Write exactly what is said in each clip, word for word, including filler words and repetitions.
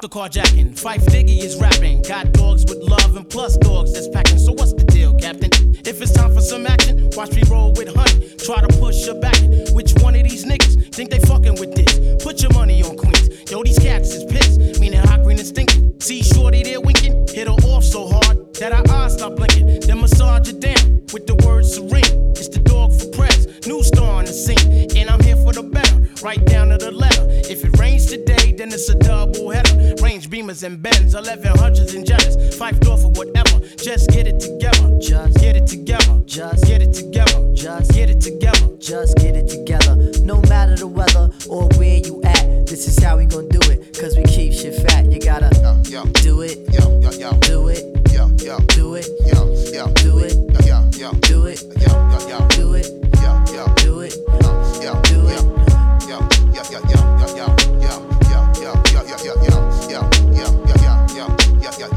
the carjacking. Fife Diggy is rapping. Got dogs with love and plus dogs that's packing. So what's the deal, Captain? If it's time for some action, watch me roll with honey. Try to push her back. Which one of these niggas think they fucking with this? Put your money on Queens. Yo, these cats is pissed. Meaning hot green and stinking. See shorty there winking. Hit her off so hard that her eyes stop blinking. Then massage her down with the word serene. It's the dog for press. New star on the scene. And I'm here for the better. Right down to the letter. If it rains today, then it's a double header. Range Beamers and Benz, eleven hundreds and Jettas. Fife Dorf or whatever. Just get it together. Just get it together. Just get it together. Just get it together. Just get it together. No matter the weather or where you at, this is how we gon' do it. Cause we keep shit fat. You gotta yo, yo. do it. Yo, yo, yo. Do it. Yo, yo. Do it. Yo, yo. Do it. Yo, yo. Do it. Yo, yo, yo. Do it. Yo, yo. Do it. Yo, Do it. yo, yo, yo, yo, yo, yo, yo, yo, yo, yo, yo, yo, yo, yo, yo, yo, yo, yo, yo,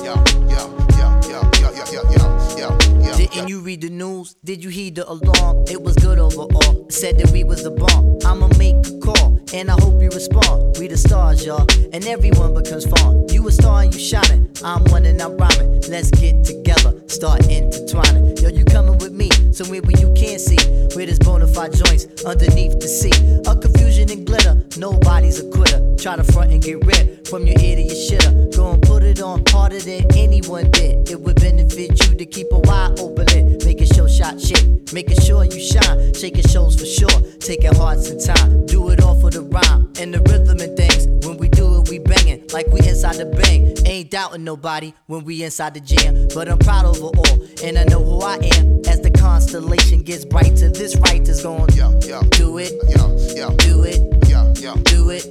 yo. Didn't you read the news? Did you heed the alarm? It was good overall. It said that we was the bomb. I'ma make a call, and I hope you respond. We the stars, y'all, and everyone becomes fun. You a star and you shining. I'm one and I'm rhyming. Let's get together, start intertwining. Yo, you coming with me somewhere where you can't see, where there's bona fide joints underneath the sea. A confusion and glitter, nobody's a quitter. Try to front and get rid from your ear to your shitter. Go and put it on harder than anyone did. It would benefit you to keep a wide open lid. Making sure shot shit, making sure you shine. Shaking shows for sure, taking hearts and time. Do it all for the rhyme and the rhythm and things. When we do it, we banging like we inside the bang. Ain't doubting nobody when we inside the jam. But I'm proud of it all, and I know who I am. As the constellation gets brighter, this right is going yo, yo, do it, yo, yo, do it, yo, yo, do it.